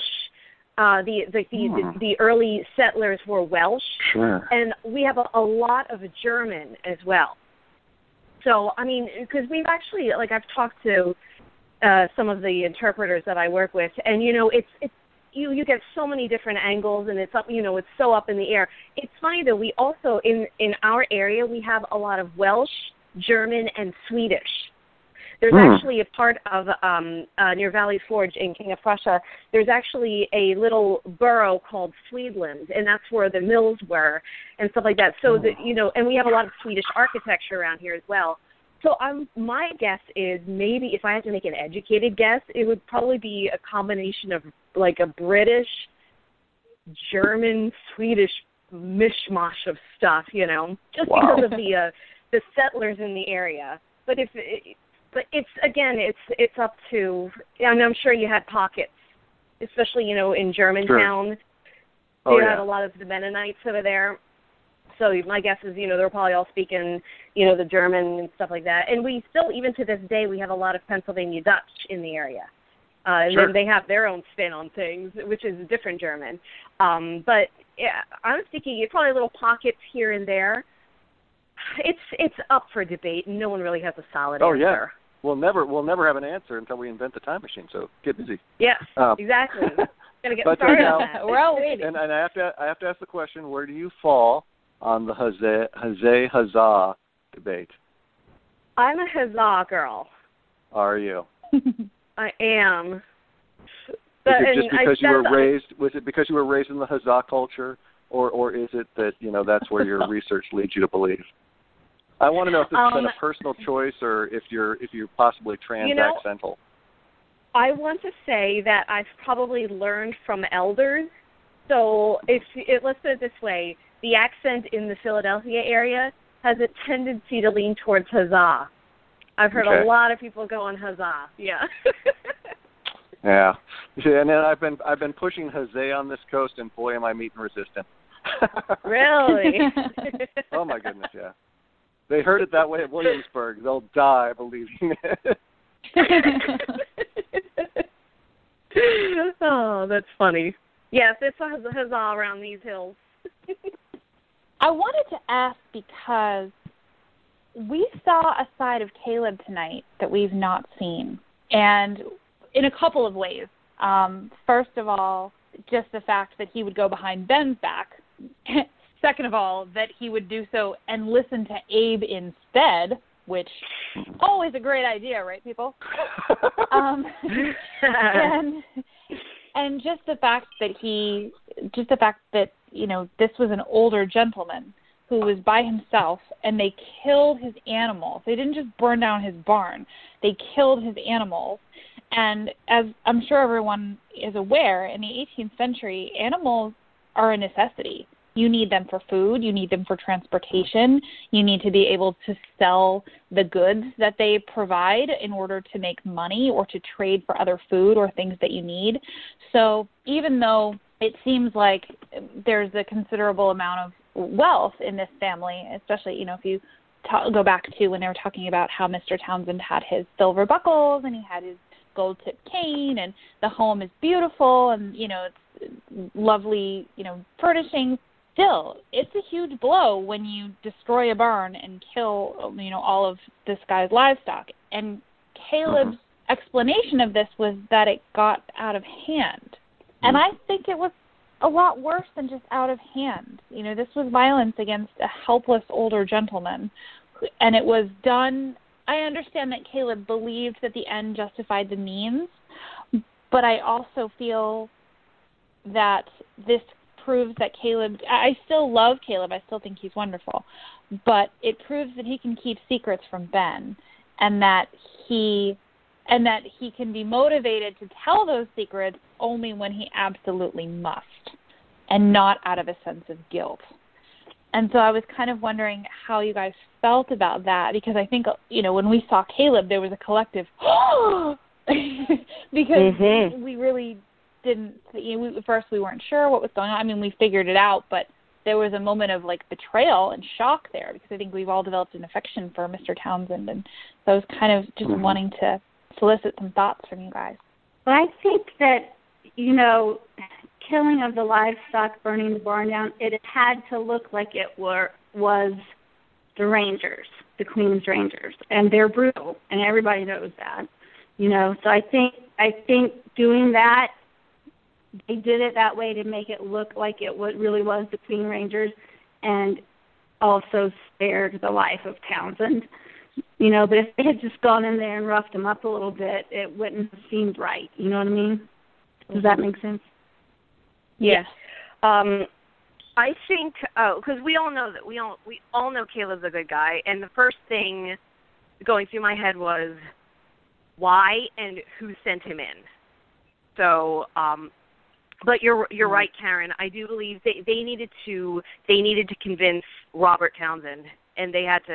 The early settlers were Welsh, and we have a lot of German as well. So because we've actually, I've talked to some of the interpreters that I work with, and it's you get so many different angles, and it's up, it's so up in the air. It's funny though, we also in our area we have a lot of Welsh, German, and Swedish. There's actually a part of near Valley Forge in King of Prussia, there's actually a little borough called Swedland, and that's where the mills were and stuff like that. So and we have a lot of Swedish architecture around here as well. So my guess is, maybe if I had to make an educated guess, it would probably be a combination of like a British, German, Swedish mishmash of stuff, just because of the settlers in the area. But it's up to, and I'm sure you had pockets, especially in Germantown. Sure. Had a lot of the Mennonites over there. So my guess is, they're probably all speaking, the German and stuff like that. And we still, even to this day, we have a lot of Pennsylvania Dutch in the area. And then they have their own spin on things, which is different German. But yeah, I'm thinking it's probably little pockets here and there. It's up for debate, and no one really has a solid answer. Yeah. We'll never have an answer until we invent the time machine. So get busy. Yes, exactly. Gonna get started on that. We're all waiting. And I have to ask the question: where do you fall on the Huzzah debate? I'm a Huzzah girl. Are you? I am. Was it because you were raised in the Huzzah culture, or is it that that's where your research leads you to believe? I want to know if this has been a personal choice, or if you're possibly trans-accental. I want to say that I've probably learned from elders. So let's put it this way: the accent in the Philadelphia area has a tendency to lean towards Huzzah. I've heard a lot of people go on Huzzah. Yeah. Yeah. And then I've been pushing Huzzah on this coast, and boy, am I meeting resistance. Really? Oh my goodness, yeah. They heard it that way at Williamsburg. They'll die believing it. Oh, that's funny. Yes, it's a huzzah around these hills. I wanted to ask because we saw a side of Caleb tonight that we've not seen, and in a couple of ways. First of all, just the fact that he would go behind Ben's back. Second of all, that he would do so and listen to Abe instead, which always a great idea, right, people? And just the fact that this was an older gentleman who was by himself, and they killed his animals. They didn't just burn down his barn. They killed his animals. And as I'm sure everyone is aware, in the 18th century, animals are a necessity. You need them for food. You need them for transportation. You need to be able to sell the goods that they provide in order to make money or to trade for other food or things that you need. So even though it seems like there's a considerable amount of wealth in this family, especially, if you go back to when they were talking about how Mr. Townsend had his silver buckles and he had his gold-tipped cane and the home is beautiful and, it's lovely, furnishings. Still, it's a huge blow when you destroy a barn and kill, all of this guy's livestock. And Caleb's explanation of this was that it got out of hand. And I think it was a lot worse than just out of hand. This was violence against a helpless older gentleman. And it was done, I understand that Caleb believed that the end justified the means, but I also feel that this proves that Caleb, I still love Caleb, I still think he's wonderful, but it proves that he can keep secrets from Ben and that he can be motivated to tell those secrets only when he absolutely must and not out of a sense of guilt. And so I was kind of wondering how you guys felt about that, because I think, when we saw Caleb, there was a collective, because we really didn't, at first we weren't sure what was going on. I mean, we figured it out, but there was a moment of betrayal and shock there, because I think we've all developed an affection for Mr. Townsend, and so I was kind of just wanting to solicit some thoughts from you guys. Well, I think that, killing of the livestock, burning the barn down, it had to look like it was the Rangers, the Queen's Rangers, and they're brutal, and everybody knows that, So I think doing that, they did it that way to make it look like it really was the Queen Rangers, and also spared the life of Townsend. But if they had just gone in there and roughed him up a little bit, it wouldn't have seemed right. You know what I mean? Does that make sense? Yes. I think because we all know Caleb's a good guy, and the first thing going through my head was why and who sent him in. So, but you're right, Karen. I do believe they needed to convince Robert Townsend, and they had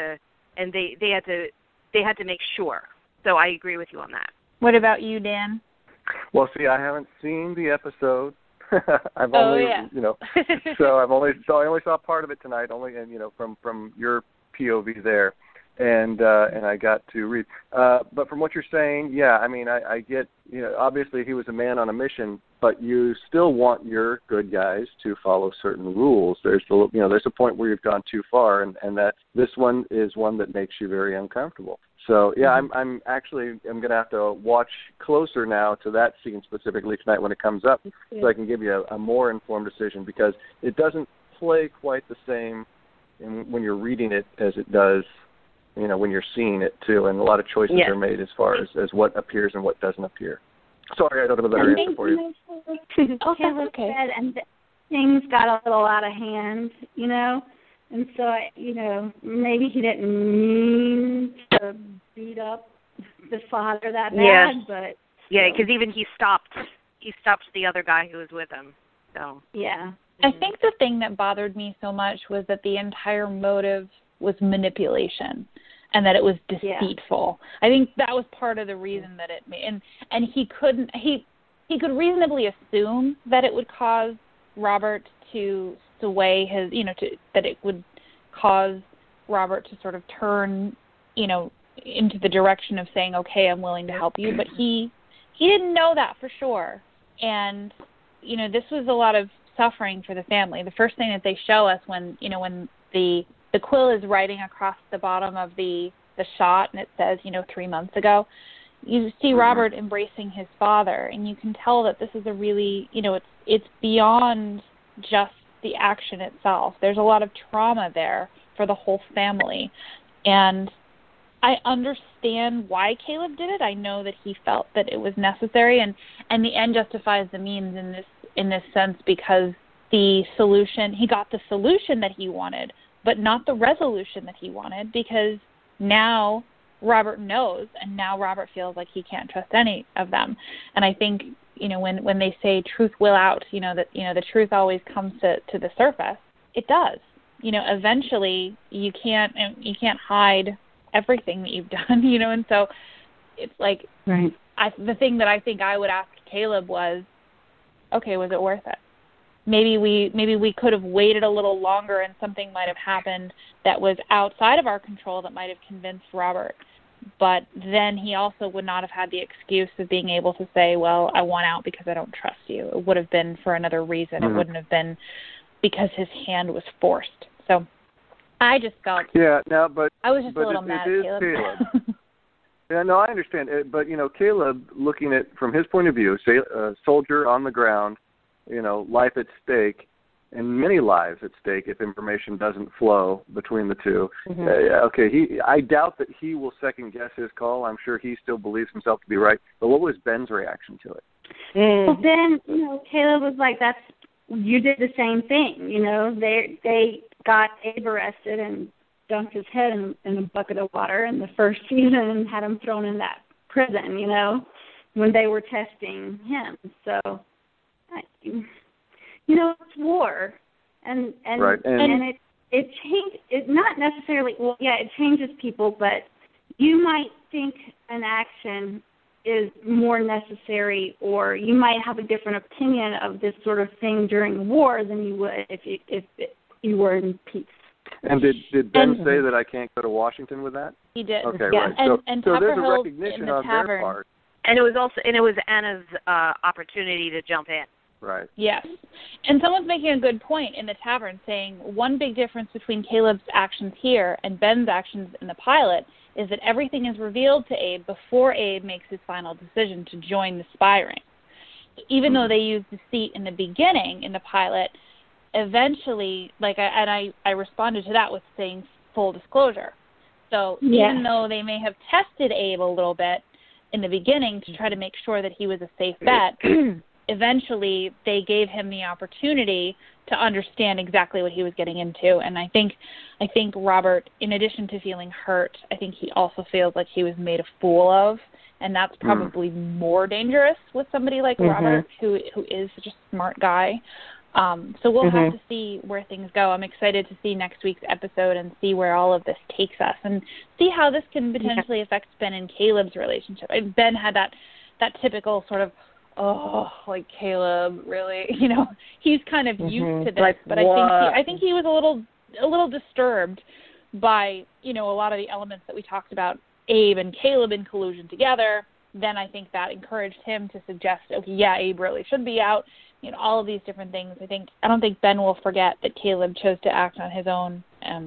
to make sure. So I agree with you on that. What about you, Dan? Well, see, I haven't seen the episode. I've only, so I only saw part of it tonight, from your POV there, and I got to read. But from what you're saying, yeah, I mean, I get, obviously he was a man on a mission, but you still want your good guys to follow certain rules. There's a point where you've gone too far, and that this one is one that makes you very uncomfortable. So yeah, I'm going to have to watch closer now to that scene specifically tonight when it comes up, so I can give you a more informed decision, because it doesn't play quite the same when you're reading it as it does, when you're seeing it too, and a lot of choices are made as far as what appears and what doesn't appear. Sorry, I don't have a better answer for you. Caleb said, and things got a little out of hand, and so, maybe he didn't mean to beat up the father that bad, but... Yeah, because even he stopped the other guy who was with him, so... Yeah. I think the thing that bothered me so much was that the entire motive was manipulation, and that it was deceitful. I think that was part of the reason that it made... And he could reasonably assume that it would cause Robert to sway his, that it would cause Robert to sort of turn, into the direction of saying, okay, I'm willing to help you. But he didn't know that for sure. And, this was a lot of suffering for the family. The first thing that they show us when the quill is writing across the bottom of the shot and it says, 3 months ago, you see Robert embracing his father, and you can tell that this is a really, it's beyond just the action itself. There's a lot of trauma there for the whole family. And I understand why Caleb did it. I know that he felt that it was necessary, and the end justifies the means in this sense, because he got the solution that he wanted, but not the resolution that he wanted, because now Robert knows, and now Robert feels like he can't trust any of them. And I think, when they say truth will out, that the truth always comes to the surface, it does. Eventually you can't hide everything that you've done, and so it's like, right. The thing that I think I would ask Caleb was, okay, was it worth it? Maybe we could have waited a little longer and something might have happened that was outside of our control that might have convinced Robert. But then he also would not have had the excuse of being able to say, well, I want out because I don't trust you. It would have been for another reason. Mm-hmm. It wouldn't have been because his hand was forced. So I just felt I was just a little mad at Caleb. Yeah, no, I understand. But, Caleb, looking at from his point of view, say a soldier on the ground, life at stake, and many lives at stake if information doesn't flow between the two. Mm-hmm. I doubt that he will second-guess his call. I'm sure he still believes himself to be right. But what was Ben's reaction to it? Well, Ben, Caleb was like, you did the same thing. They got Abe arrested and dunked his head in a bucket of water in the first season and had him thrown in that prison, when they were testing him. So, it's war, and right. it changed. It not necessarily. Well, yeah, it changes people, but you might think an action is more necessary, or you might have a different opinion of this sort of thing during war than you would if you were in peace. And did Ben say that I can't go to Washington with that? He did. Okay, yeah. right. So there's a recognition on their part. And it was Anna's opportunity to jump in. Right. Yes. And someone's making a good point in the tavern, saying one big difference between Caleb's actions here and Ben's actions in the pilot is that everything is revealed to Abe before Abe makes his final decision to join the spy ring. So even though they use deceit in the beginning in the pilot, eventually, I responded to that with saying full disclosure. So even though they may have tested Abe a little bit in the beginning to try to make sure that he was a safe bet, eventually they gave him the opportunity to understand exactly what he was getting into. And I think Robert, in addition to feeling hurt, I think he also feels like he was made a fool of, and that's probably more dangerous with somebody like Robert, who is such a smart guy. So we'll have to see where things go. I'm excited to see next week's episode and see where all of this takes us and see how this can potentially affect Ben and Caleb's relationship. Ben had that typical sort of, Caleb, really? He's kind of used to this, but I think he was a little disturbed by, a lot of the elements that we talked about, Abe and Caleb in collusion together. Then I think that encouraged him to suggest, Abe really should be out. All of these different things. I don't think Ben will forget that Caleb chose to act on his own.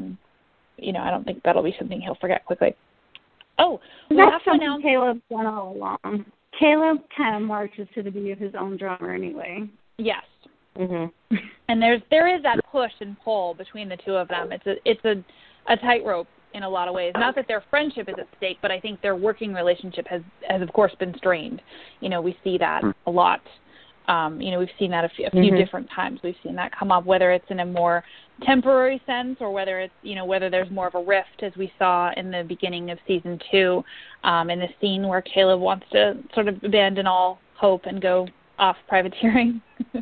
I don't think that'll be something he'll forget quickly. Oh, we have to announce Caleb's done all along. Caleb kind of marches to the beat of his own drummer anyway. Yes. Mm-hmm. And there is that push and pull between the two of them. It's a tightrope in a lot of ways. Not that their friendship is at stake, but I think their working relationship has of course been strained. We see that a lot. We've seen that a few different times. We've seen that come up, whether it's in a more temporary sense or whether it's, whether there's more of a rift, as we saw in the beginning of season 2, in the scene where Caleb wants to sort of abandon all hope and go off privateering.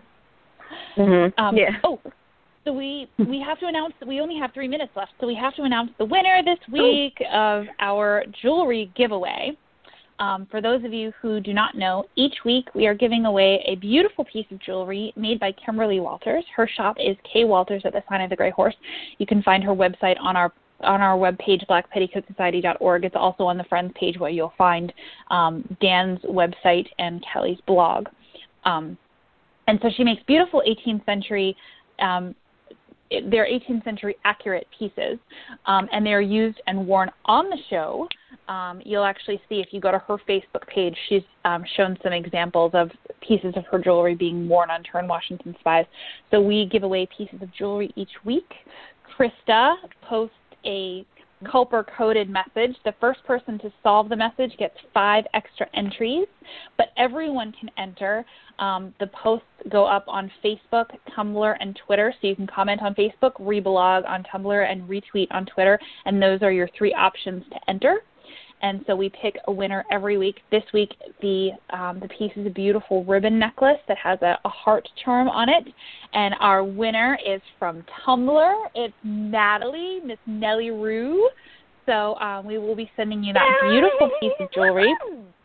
So we have to announce that we only have 3 minutes left. So we have to announce the winner this week of our jewelry giveaway. For those of you who do not know, each week we are giving away a beautiful piece of jewelry made by Kimberly Walters. Her shop is K Walters at the Sign of the Gray Horse. You can find her website on our webpage, blackpetticoatsociety.org. It's also on the Friends page where you'll find Dan's website and Kelly's blog. And so she makes beautiful 18th century they're 18th century accurate pieces, and they're used and worn on the show. You'll actually see if you go to her Facebook page, she's shown some examples of pieces of her jewelry being worn on Turn Washington Spies. So we give away pieces of jewelry each week. Krista posts a Culper-coded message. The first person to solve the message gets 5 extra entries, but everyone can enter. The posts go up on Facebook, Tumblr, and Twitter, so you can comment on Facebook, reblog on Tumblr, and retweet on Twitter, and those are your 3 options to enter. And so we pick a winner every week. This week, the piece is a beautiful ribbon necklace that has a heart charm on it. And our winner is from Tumblr. It's Natalie, Miss Nellie Rue. So we will be sending you that beautiful piece of jewelry.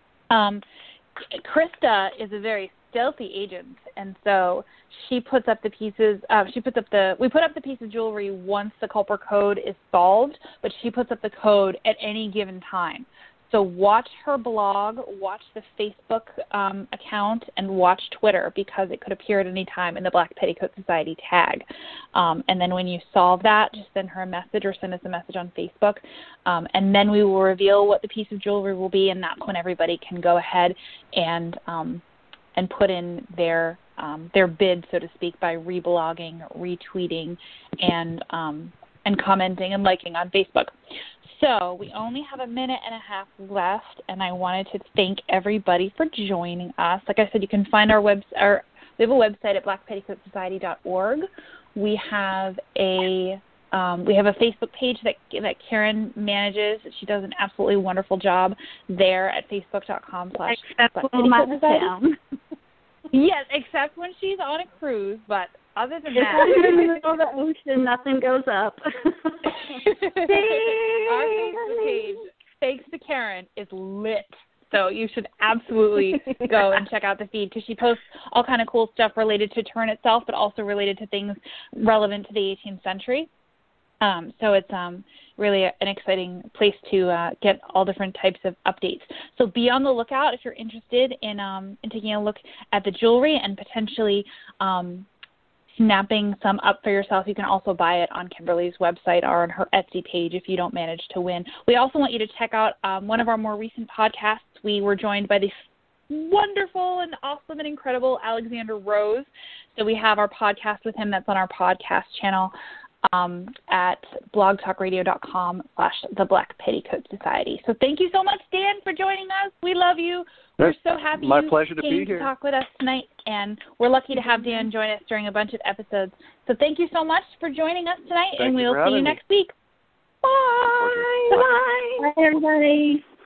Krista is a very stealthy agent, and so she puts up the pieces. We put up the piece of jewelry once the Culper code is solved, but she puts up the code at any given time. So watch her blog, watch the Facebook account, and watch Twitter, because it could appear at any time in the Black Petticoat Society tag. And then when you solve that, just send her a message or send us a message on Facebook. And then we will reveal what the piece of jewelry will be, and that's when everybody can go ahead and put in their bid, so to speak, by reblogging, retweeting, and commenting and liking on Facebook. So we only have a minute and a half left, and I wanted to thank everybody for joining us. Like I said, you can find we have a website at blackpetticoatsociety.org. We have a Facebook page that Karen manages. She does an absolutely wonderful job there at facebook.com/blackpetticoatsociety. Yes, except when she's on a cruise, but other than that, in the middle of the ocean, nothing goes up. Our Facebook page, thanks to Karen, is lit. So you should absolutely go and check out the feed, because she posts all kind of cool stuff related to Turn itself, but also related to things relevant to the 18th century. So it's really an exciting place to get all different types of updates. So be on the lookout if you're interested in taking a look at the jewelry and potentially snapping some up for yourself. You can also buy it on Kimberly's website or on her Etsy page if you don't manage to win. We also want you to check out one of our more recent podcasts. We were joined by the wonderful and awesome and incredible Alexander Rose. So we have our podcast with him that's on our podcast channel at blogtalkradio.com/The Black Petticoat Society. So thank you so much, Dan, for joining us. We love you. We're so happy my pleasure to be here. To talk with us tonight, and we're lucky to have Dan join us during a bunch of episodes. So thank you so much for joining us tonight, and we'll see you next week. Bye. Bye, everybody.